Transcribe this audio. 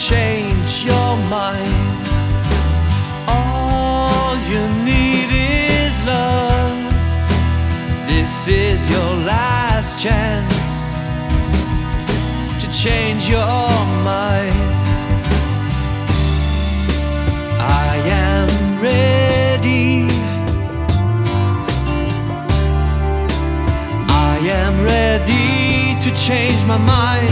change your mind. All you need is love. This is your last chance to change your mind. I am ready. I am ready to change my mind.